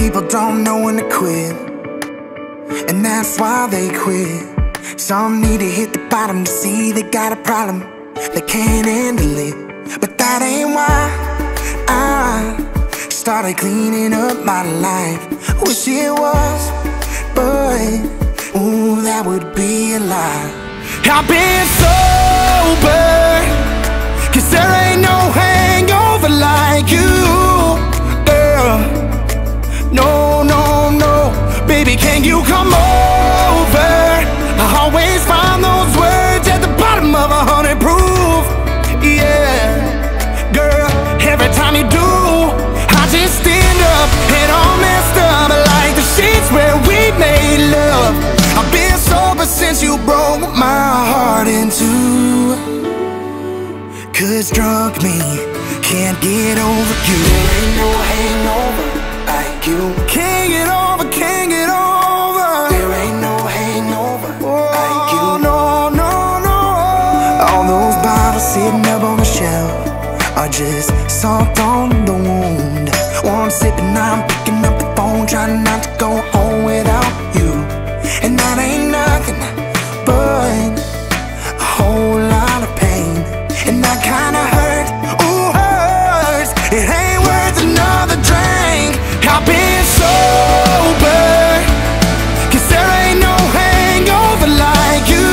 people don't know when to quit, and that's why they quit. Some need to hit the bottom to see they got a problem, they can't handle it. But that ain't why I started cleaning up my life. Wish it was, but ooh, that would be a lie. I've been sober, 'cause there ain't no hangover like you, girl. No, no, no, baby, can you come over? I always find those words at the bottom of 100 proof. Yeah, girl, every time you do, I just stand up and all messed up like the sheets where we made love. I've been sober since you broke my heart in two, 'cause drunk me can't get over you. There ain't no hangover like you. Can't get over, can't get over. There ain't no hangover like you. No, no, no. All those bottles sitting up on the shelf are just salt on the wound. One sip and I'm picking up the phone, trying not to go home without you. And that ain't nothing but a whole lot of pain. And that kinda hurt, ooh, hurts. It ain't worth another drink. I've been sober, 'cause there ain't no hangover like you,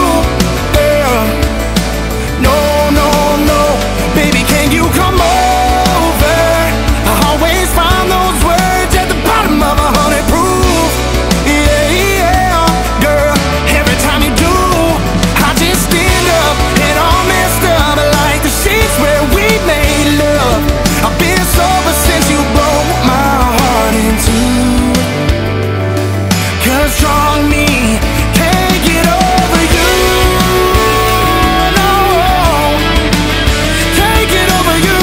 girl. No, no, no, baby, can you come over? I always find those words at the bottom of 100 proof. Yeah, yeah, girl, every time you do, I just stand up and all messed up like the sheets where we made love. I've been sober since you broke my heart in two, 'cause strong me can't get over you. No, can't get over you.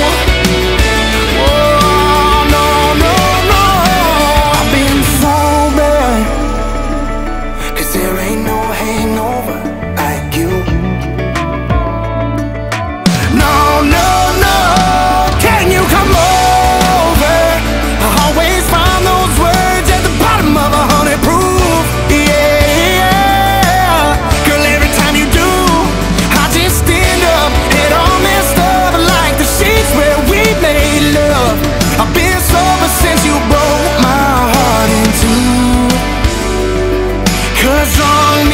Oh, no, no, no. I've been sober, 'cause there ain't no hangover like you. No, no, no, can you come over? I always find those words at the bottom of 100 proof. Yeah, girl, every time you do, I just stand up and all messed up like the sheets where we made love. I've been sober since you broke my heart in two, 'cause wrong